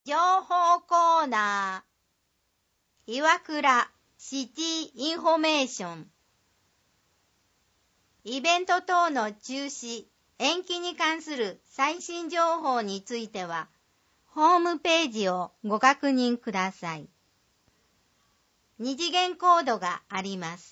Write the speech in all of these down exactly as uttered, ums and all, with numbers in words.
情報コーナー、岩倉シティインフォメーション。イベント等の中止、延期に関する最新情報については、ホームページをご確認ください。二次元コードがあります。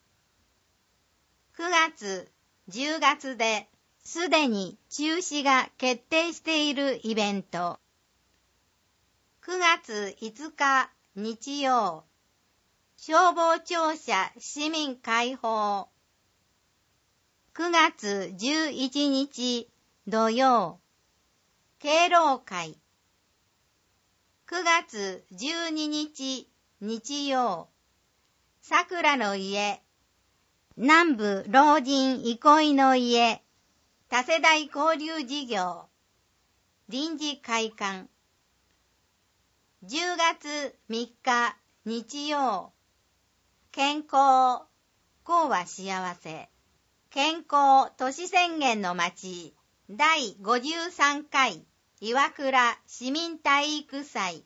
くがつ、じゅうがつですでに中止が決定しているイベント。くがついつか日曜、消防庁舎市民開放。くがつじゅういちにち土曜、敬老会。くがつじゅうににち日曜、桜の家、南部老人憩いの家、多世代交流事業、臨時会館。じゅうがつみっか日曜、健康、こうは幸せ、健康都市宣言の街、だいごじゅうさんかい岩倉市民体育祭。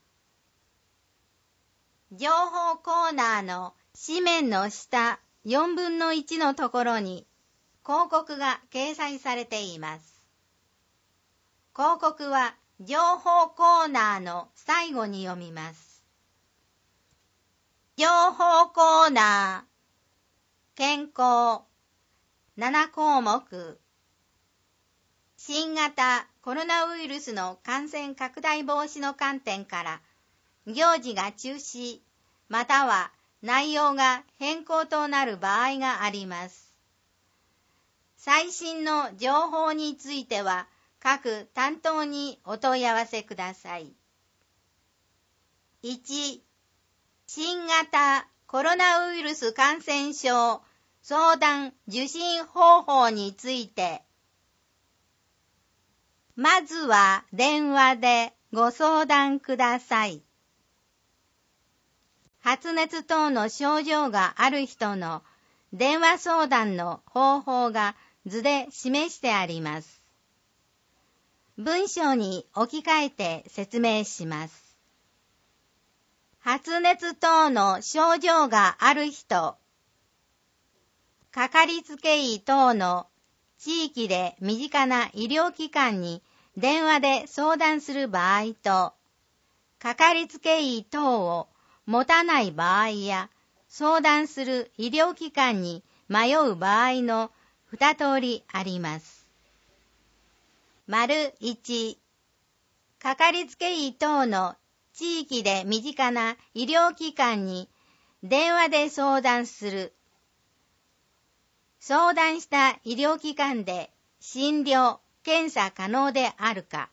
情報コーナーの紙面の下よんぶんのいちのところに広告が掲載されています。広告は情報コーナーの最後に読みます。情報コーナー、健康、ななこうもく。新型コロナウイルスの感染拡大防止の観点から、行事が中止、または内容が変更となる場合があります。最新の情報については、各担当にお問い合わせください。いち. 新型コロナウイルス感染症相談受診方法について。まずは電話でご相談ください。発熱等の症状がある人の電話相談の方法が図で示してあります。文章に置き換えて説明します。発熱等の症状がある人、かかりつけ医等の地域で身近な医療機関に電話で相談する場合と、かかりつけ医等を持たない場合や、相談する医療機関に迷う場合の二通りあります。丸いち、かかりつけ医等の地域で身近な医療機関に電話で相談する。相談した医療機関で診療、検査可能であるか。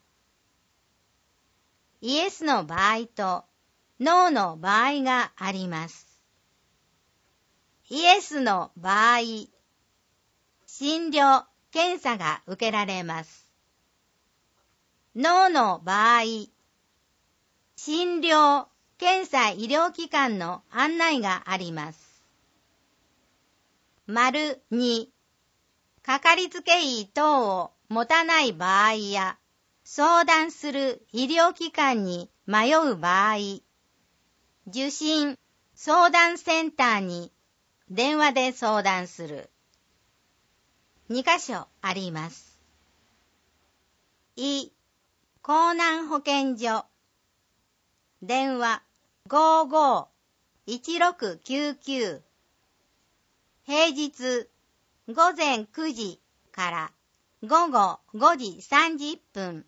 イエスの場合とノーの場合があります。イエスの場合、診療、検査が受けられます。ノーの場合、診療、検査医療機関の案内があります。丸に、かかりつけ医等を持たない場合や、相談する医療機関に迷う場合、受診、相談センターに電話で相談する。にかしょあります。い、江南保健所。電話 ごーごーいちろくきゅうきゅう。平日ごぜんくじからごごごじさんじゅっぷん。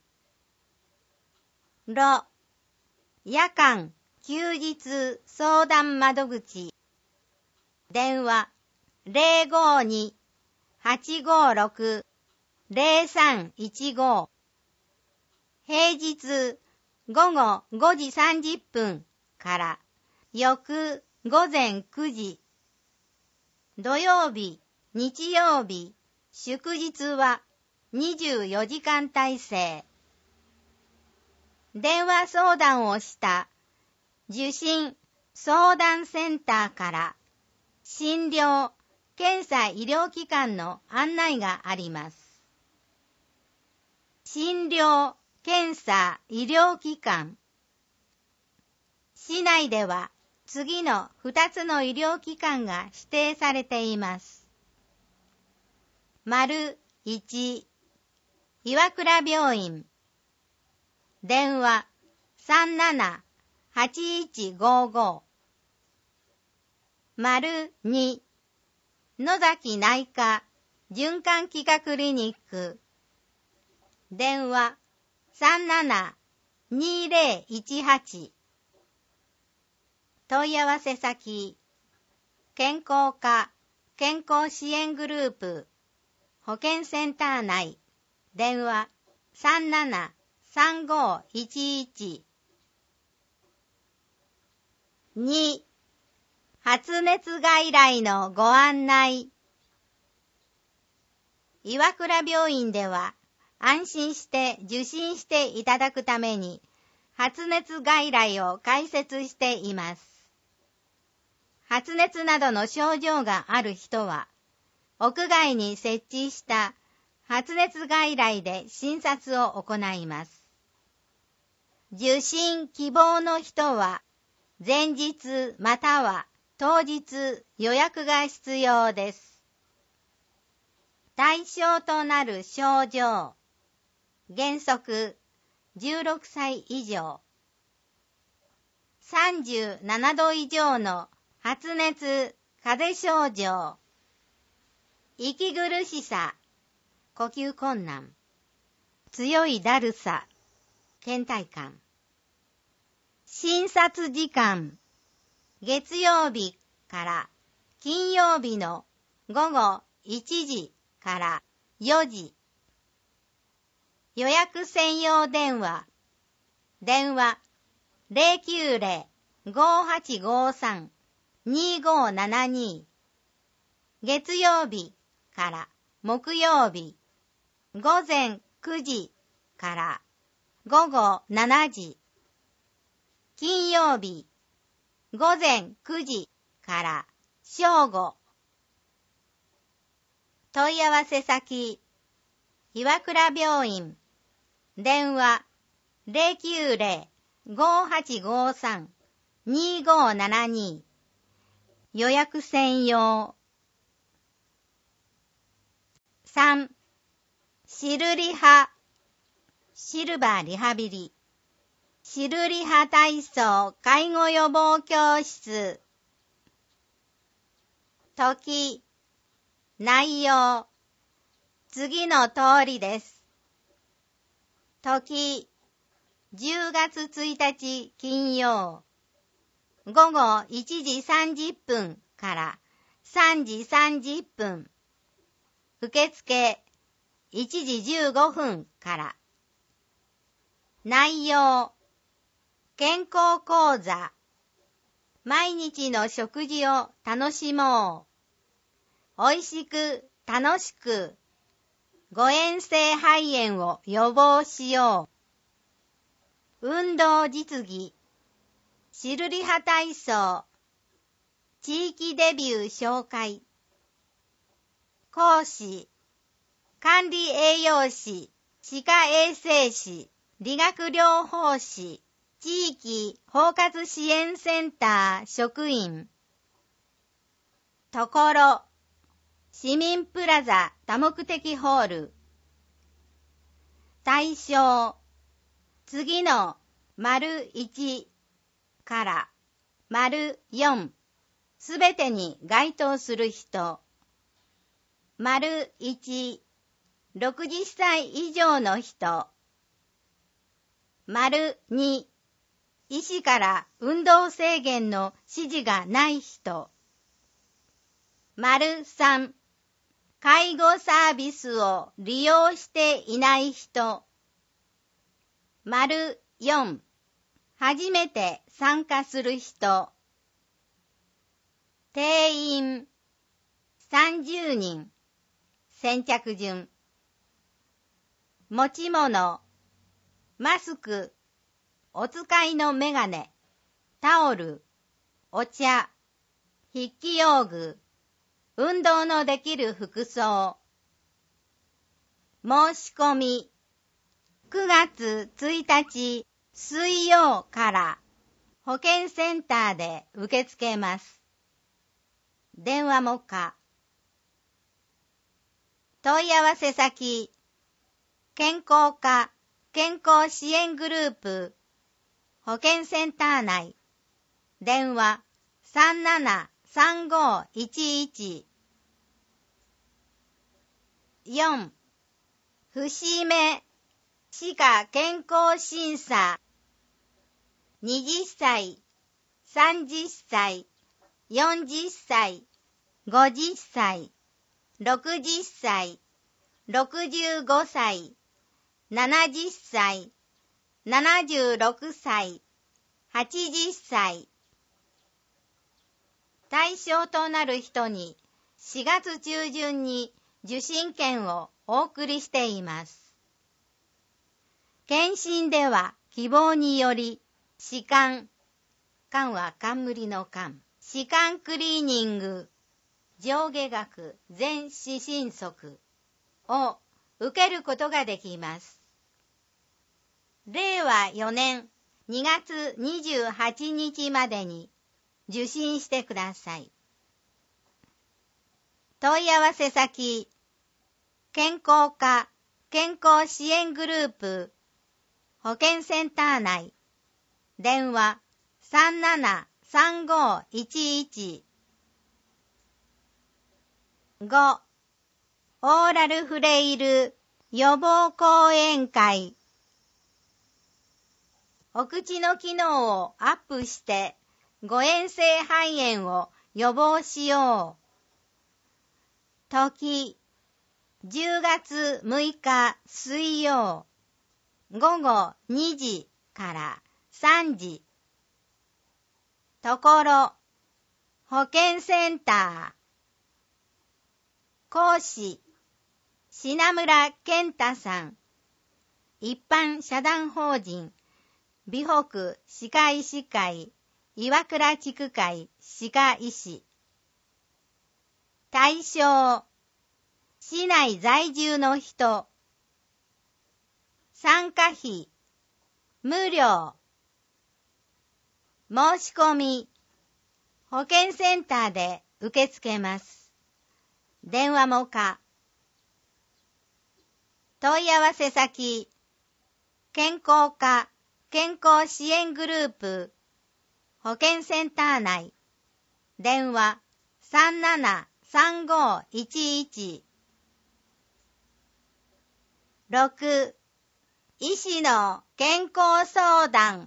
ろ、夜間休日相談窓口。電話 ゼロごーにーはちごーろくーゼロさんいちごー。平日ごごごじさんじゅっぷんから翌ごぜんくじ。土曜日、日曜日、祝日はにじゅうよじかん体制。電話相談をした受診相談センターから診療、検査医療機関の案内があります。診療、検査医療機関、 市内では次のふたつの医療機関が指定されています。丸いち、岩倉病院。電話 さんななはちいちごご。丸に、野崎内科循環器科クリニック。電話 さんななにぜろいちはち。問い合わせ先、健康課健康支援グループ保健センター内。電話 さんななさんごいちいち。に、発熱外来のご案内。岩倉病院では安心して受診していただくために発熱外来を開設しています。発熱などの症状がある人は屋外に設置した発熱外来で診察を行います。受診希望の人は前日または当日予約が必要です。対象となる症状、原則じゅうろくさい以上、さんじゅうななど以上の発熱、風邪症状、息苦しさ、呼吸困難、強いだるさ、倦怠感。診察時間、月曜日から金曜日の午後いちじからよじ。予約専用電話、電話 ゼロきゅうゼロ ごはちごさん にごななに。月曜日から木曜日、午前くじから午後しちじ。金曜日、午前くじから正午。問い合わせ先、岩倉病院、電話 ゼロきゅうゼロ ごはちごさん にごななに。予約専用。さん、シルリハ、シルバーリハビリ、シルリハ体操介護予防教室。時、内容、次の通りです。時、じゅうがつついたち金曜、午後いちじさんじゅっぷんからさんじさんじゅっぷん。受付いちじじゅうごふんから。内容、健康講座、毎日の食事を楽しもう。おいしく楽しく、誤嚥性肺炎を予防しよう。運動実技、シルリハ体操、地域デビュー紹介。講師、管理栄養士、歯科衛生士、理学療法士、地域包括支援センター職員。ところ、市民プラザ多目的ホール。対象、次の丸いちから丸よんすべてに該当する人。丸いち、ろくじゅっさい以上の人。丸に、医師から運動制限の指示がない人。丸さん、介護サービスを利用していない人。丸よん、初めて参加する人。定員さんじゅうにん。先着順。持ち物、マスク、お使いのメガネ、タオル、お茶、筆記用具、運動のできる服装。申し込み、くがつついたち水曜から保健センターで受け付けます。電話も可。問い合わせ先、健康課健康支援グループ保健センター内、電話 さんななさんごいちいち。よん. 節目歯科健康審査。はたちさい、さんじゅっさい、よんじゅっさい、ごじゅっさい、ろくじゅっさい、ろくじゅうごさい、ななじゅっさい、ななじゅうろくさい、はちじゅっさい。対象となる人にしがつ中旬に受診券をお送りしています。検診では希望により歯間、間は冠の間、歯間クリーニング、上下顎全歯診測を受けることができます。れいわよねんにがつにじゅうはちにちまでに受診してください。問い合わせ先、健康課健康支援グループ保健センター内、電話 さんななさんごいちいち。ご. オーラルフレイル予防講演会。お口の機能をアップして誤嚥性肺炎を予防しよう。時、じゅうがつむいか水曜、ごごにじからさんじ。ところ、保健センター。講師、品村健太さん。一般社団法人、美北歯科医師会、岩倉地区会歯科医師。対象、市内在住の人。参加費、無料。申し込み、保健センターで受け付けます。電話も可。問い合わせ先、健康課健康支援グループ保健センター内、電話 さんななさんごいちいち。ろく. 医師の健康相談。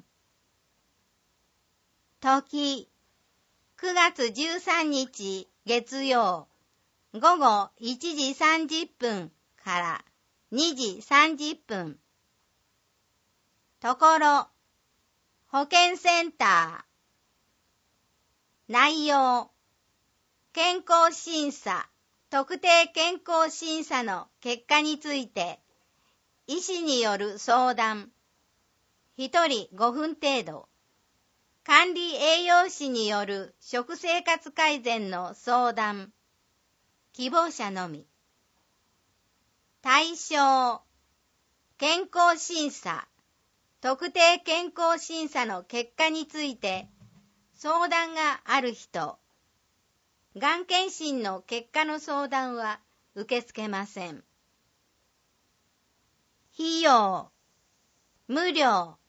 時、くがつじゅうさんにち月曜、ごごいちじさんじゅっぷんからにじさんじゅっぷん。ところ、保健センター。内容、健康審査、特定健康審査の結果について、医師による相談。ひとりごふん程度。管理栄養士による食生活改善の相談。希望者のみ。対象、健康審査、特定健康審査の結果について相談がある人。がん検診の結果の相談は受け付けません。費用、無料。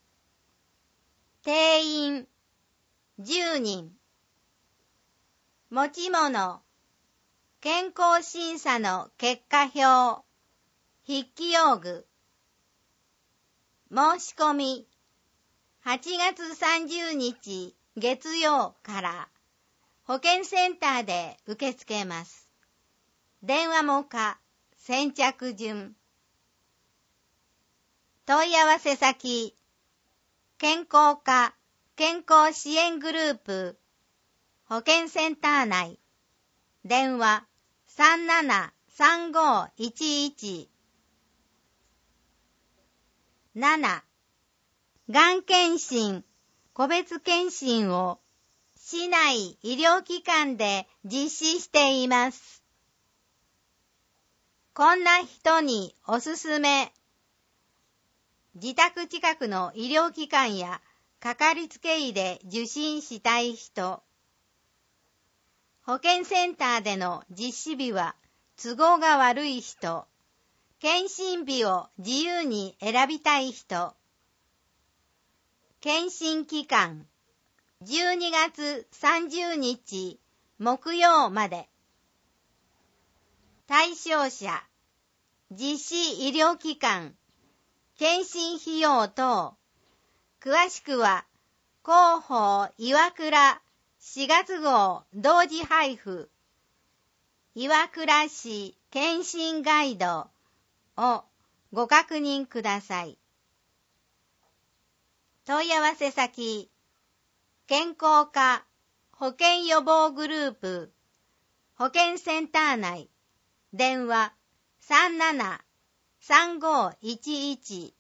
定員、じゅうにん。持ち物、健康審査の結果表、筆記用具。申し込み、はちがつさんじゅうにち月曜から保健センターで受け付けます。電話も可、先着順。問い合わせ先、健康課健康支援グループ保健センター内、電話 さんななさんごいちいち。なな. がん検診、個別検診を市内医療機関で実施しています。こんな人におすすめ。自宅近くの医療機関やかかりつけ医で受診したい人。保健センターでの実施日は都合が悪い人。検診日を自由に選びたい人。検診期間じゅうにがつさんじゅうにち木曜まで。対象者実施医療機関検診費用等。詳しくは広報岩倉しがつ号同時配布岩倉市検診ガイドをご確認ください。問い合わせ先健康課保健予防グループ保健センター内電話 さんなな さんごいちいち